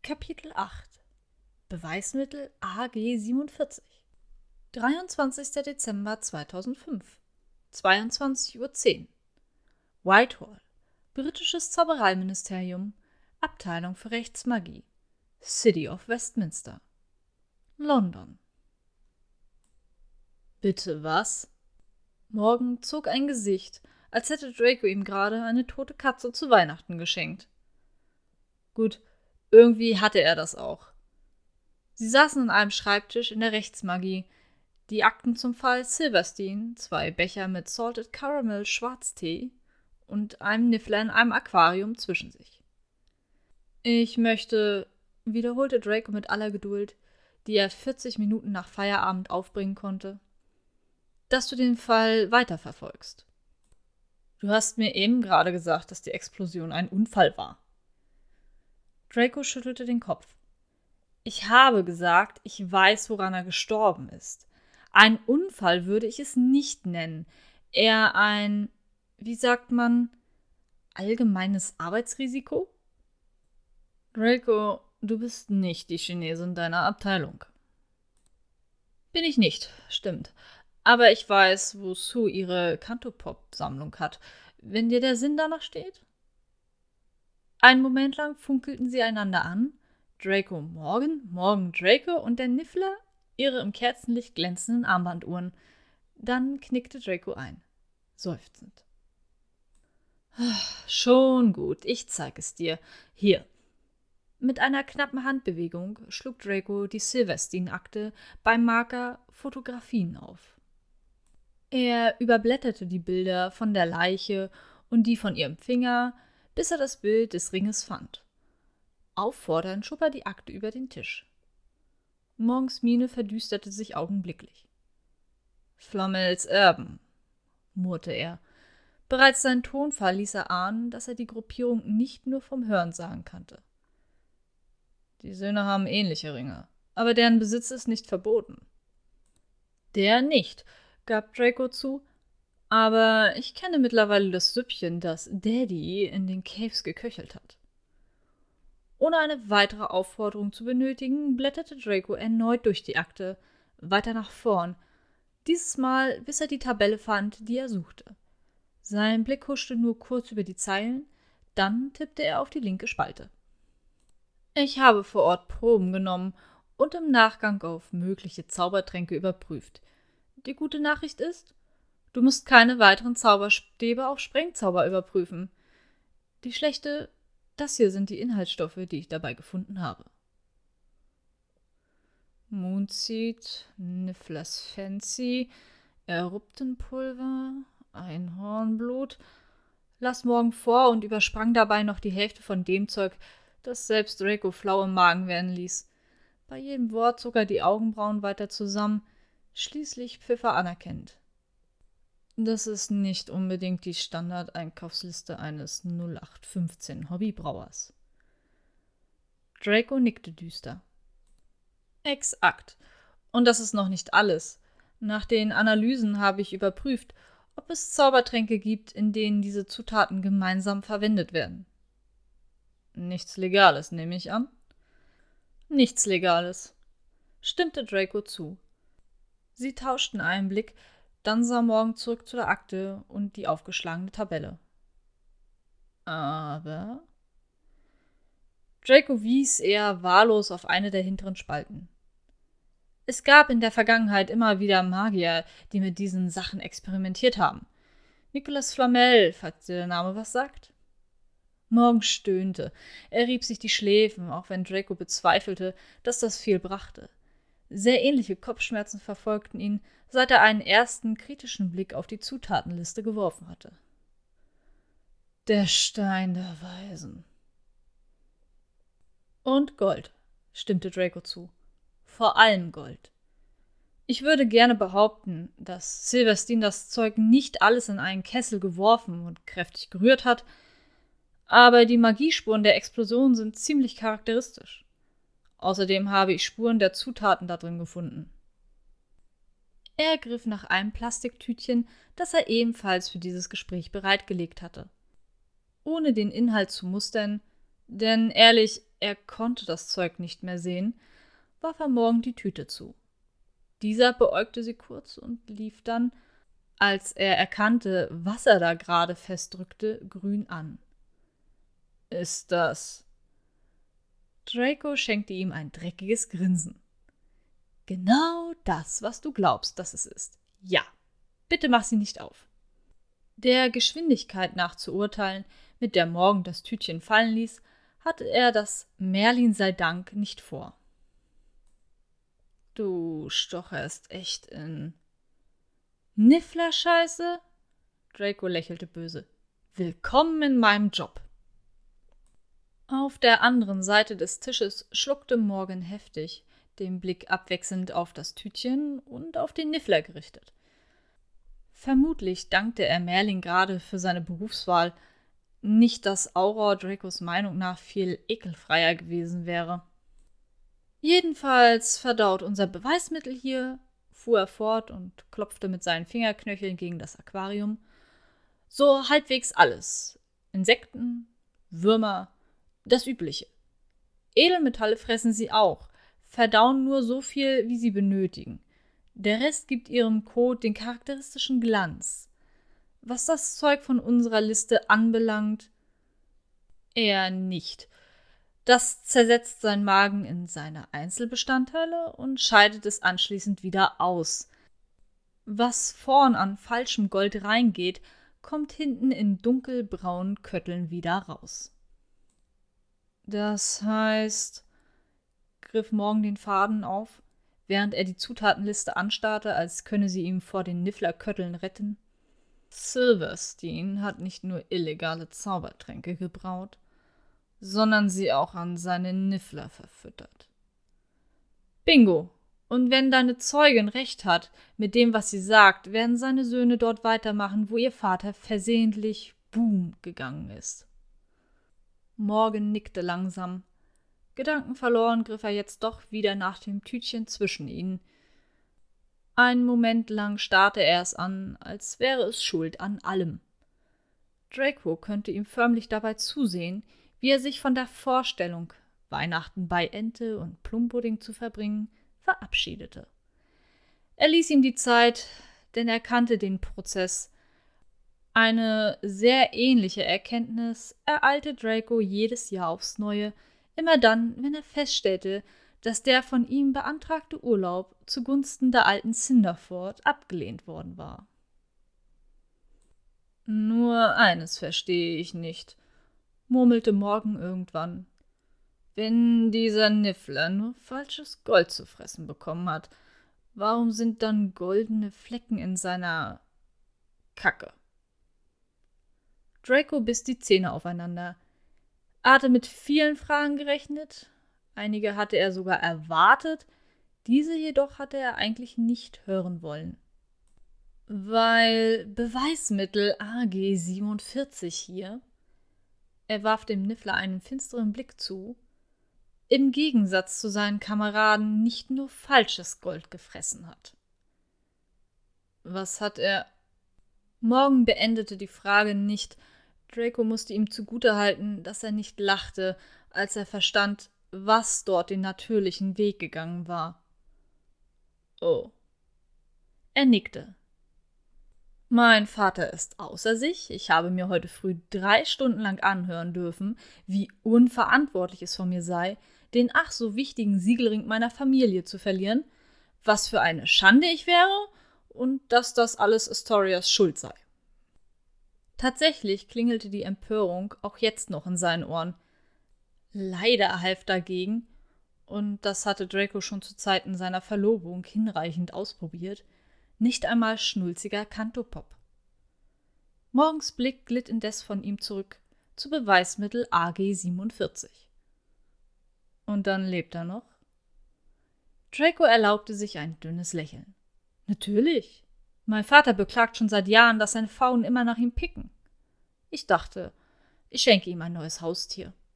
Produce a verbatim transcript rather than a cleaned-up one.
Kapitel acht Beweismittel A G siebenundvierzig dreiundzwanzigster Dezember zweitausendfünf zweiundzwanzig Uhr zehn Whitehall, britisches Zaubereiministerium, Abteilung für Rechtsmagie, City of Westminster, London. Bitte was? Morgan zog ein Gesicht, als hätte Draco ihm gerade eine tote Katze zu Weihnachten geschenkt. Gut, irgendwie hatte er das auch. Sie saßen an einem Schreibtisch in der Rechtsmagie, die Akten zum Fall Silverstein, zwei Becher mit Salted Caramel Schwarztee und einem Niffler in einem Aquarium zwischen sich. Ich möchte, wiederholte Draco mit aller Geduld, die er vierzig Minuten nach Feierabend aufbringen konnte, dass du den Fall weiterverfolgst. Du hast mir eben gerade gesagt, dass die Explosion ein Unfall war. Draco schüttelte den Kopf. Ich habe gesagt, ich weiß, woran er gestorben ist. Ein Unfall würde ich es nicht nennen. Eher ein, wie sagt man, allgemeines Arbeitsrisiko? Draco, du bist nicht die Chinesin deiner Abteilung. Bin ich nicht, stimmt. Aber ich weiß, wo Sue ihre Cantopop-Sammlung hat, wenn dir der Sinn danach steht. Einen Moment lang funkelten sie einander an, Draco Morgan, Morgan Draco und der Niffler ihre im Kerzenlicht glänzenden Armbanduhren. Dann knickte Draco ein, seufzend. Schon gut, ich zeig es dir. Hier. Mit einer knappen Handbewegung schlug Draco die Silverstein-Akte beim Marker Fotografien auf. Er überblätterte die Bilder von der Leiche und die von ihrem Finger, bis er das Bild des Ringes fand. Auffordernd schob er die Akte über den Tisch. Morgens Miene verdüsterte sich augenblicklich. Flammels Erben, murrte er. Bereits sein Tonfall ließ er ahnen, dass er die Gruppierung nicht nur vom Hörensagen kannte. Die Söhne haben ähnliche Ringe, aber deren Besitz ist nicht verboten. Der nicht, gab Draco zu, aber ich kenne mittlerweile das Süppchen, das Daddy in den Caves geköchelt hat. Ohne eine weitere Aufforderung zu benötigen, blätterte Draco erneut durch die Akte, weiter nach vorn, dieses Mal bis er die Tabelle fand, die er suchte. Sein Blick huschte nur kurz über die Zeilen, dann tippte er auf die linke Spalte. Ich habe vor Ort Proben genommen und im Nachgang auf mögliche Zaubertränke überprüft. Die gute Nachricht ist, du musst keine weiteren Zauberstäbe auf Sprengzauber überprüfen. Die schlechte, das hier sind die Inhaltsstoffe, die ich dabei gefunden habe. Moonseed, Nifflers Fancy, Eruptenpulver, Einhornblut. Las Morgan vor und übersprang dabei noch die Hälfte von dem Zeug, das selbst Draco flau im Magen werden ließ. Bei jedem Wort zog er die Augenbrauen weiter zusammen, schließlich pfiff er anerkennend. Das ist nicht unbedingt die Standardeinkaufsliste eines null acht fünfzehn Hobbybrauers. Draco nickte düster. Exakt. Und das ist noch nicht alles. Nach den Analysen habe ich überprüft, ob es Zaubertränke gibt, in denen diese Zutaten gemeinsam verwendet werden. Nichts Legales, nehme ich an. Nichts Legales, stimmte Draco zu. Sie tauschten einen Blick, dann sah Morgan zurück zu der Akte und die aufgeschlagene Tabelle. Aber Draco wies eher wahllos auf eine der hinteren Spalten. Es gab in der Vergangenheit immer wieder Magier, die mit diesen Sachen experimentiert haben. Nicolas Flamel, falls dir der Name was sagt. Morgan stöhnte. Er rieb sich die Schläfen, auch wenn Draco bezweifelte, dass das viel brachte. Sehr ähnliche Kopfschmerzen verfolgten ihn, seit er einen ersten kritischen Blick auf die Zutatenliste geworfen hatte. Der Stein der Weisen. Und Gold, stimmte Draco zu. Vor allem Gold. Ich würde gerne behaupten, dass Silverstein das Zeug nicht alles in einen Kessel geworfen und kräftig gerührt hat, aber die Magiespuren der Explosion sind ziemlich charakteristisch. Außerdem habe ich Spuren der Zutaten da drin gefunden. Er griff nach einem Plastiktütchen, das er ebenfalls für dieses Gespräch bereitgelegt hatte. Ohne den Inhalt zu mustern, denn ehrlich, er konnte das Zeug nicht mehr sehen, warf er Morgan die Tüte zu. Dieser beäugte sie kurz und lief dann, als er erkannte, was er da gerade festdrückte, grün an. »Ist das?« Draco schenkte ihm ein dreckiges Grinsen. »Genau das, was du glaubst, dass es ist. Ja, bitte mach sie nicht auf.« Der Geschwindigkeit nach zu urteilen, mit der Morgan das Tütchen fallen ließ, hatte er das Merlin sei Dank nicht vor. »Du stocherst echt in Niffler-Scheiße?« Draco lächelte böse. »Willkommen in meinem Job.« Auf der anderen Seite des Tisches schluckte Morgan heftig, den Blick abwechselnd auf das Tütchen und auf den Niffler gerichtet. Vermutlich dankte er Merlin gerade für seine Berufswahl, nicht, dass Auror Dracos Meinung nach viel ekelfreier gewesen wäre. »Jedenfalls verdaut unser Beweismittel hier«, fuhr er fort und klopfte mit seinen Fingerknöcheln gegen das Aquarium, »so halbwegs alles. Insekten, Würmer, das Übliche. Edelmetalle fressen sie auch, verdauen nur so viel, wie sie benötigen. Der Rest gibt ihrem Kot den charakteristischen Glanz. Was das Zeug von unserer Liste anbelangt, eher nicht. Das zersetzt seinen Magen in seine Einzelbestandteile und scheidet es anschließend wieder aus. Was vorn an falschem Gold reingeht, kommt hinten in dunkelbraunen Kötteln wieder raus.« »Das heißt«, griff Morgan den Faden auf, während er die Zutatenliste anstarrte, als könne sie ihm vor den Niffler-Kötteln retten. »Silverstein hat nicht nur illegale Zaubertränke gebraut, sondern sie auch an seine Niffler verfüttert. Bingo! Und wenn deine Zeugin recht hat mit dem, was sie sagt, werden seine Söhne dort weitermachen, wo ihr Vater versehentlich Boom gegangen ist.« Morgan nickte langsam. Gedankenverloren griff er jetzt doch wieder nach dem Tütchen zwischen ihnen. Einen Moment lang starrte er es an, als wäre es schuld an allem. Draco könnte ihm förmlich dabei zusehen, wie er sich von der Vorstellung, Weihnachten bei Ente und Plumpudding zu verbringen, verabschiedete. Er ließ ihm die Zeit, denn er kannte den Prozess. Eine sehr ähnliche Erkenntnis ereilte Draco jedes Jahr aufs Neue, immer dann, wenn er feststellte, dass der von ihm beantragte Urlaub zugunsten der alten Cinderford abgelehnt worden war. »Nur eines verstehe ich nicht«, murmelte Morgan irgendwann. »Wenn dieser Niffler nur falsches Gold zu fressen bekommen hat, warum sind dann goldene Flecken in seiner Kacke?« Draco biss die Zähne aufeinander. Er hatte mit vielen Fragen gerechnet, einige hatte er sogar erwartet, diese jedoch hatte er eigentlich nicht hören wollen. »Weil Beweismittel A G siebenundvierzig hier«, er warf dem Niffler einen finsteren Blick zu, »im Gegensatz zu seinen Kameraden nicht nur falsches Gold gefressen hat.« »Was hat er?« Morgan beendete die Frage nicht. Draco musste ihm zugutehalten, dass er nicht lachte, als er verstand, was dort den natürlichen Weg gegangen war. »Oh.« Er nickte. »Mein Vater ist außer sich. Ich habe mir heute früh drei Stunden lang anhören dürfen, wie unverantwortlich es von mir sei, den ach so wichtigen Siegelring meiner Familie zu verlieren, was für eine Schande ich wäre und dass das alles Astorias Schuld sei.« Tatsächlich klingelte die Empörung auch jetzt noch in seinen Ohren. Leider half dagegen, und das hatte Draco schon zu Zeiten seiner Verlobung hinreichend ausprobiert, nicht einmal schnulziger Cantopop. Morgans Blick glitt indes von ihm zurück zu Beweismittel A G siebenundvierzig. »Und dann lebt er noch?« Draco erlaubte sich ein dünnes Lächeln. »Natürlich. Mein Vater beklagt schon seit Jahren, dass seine Faunen immer nach ihm picken. Ich dachte, ich schenke ihm ein neues Haustier.«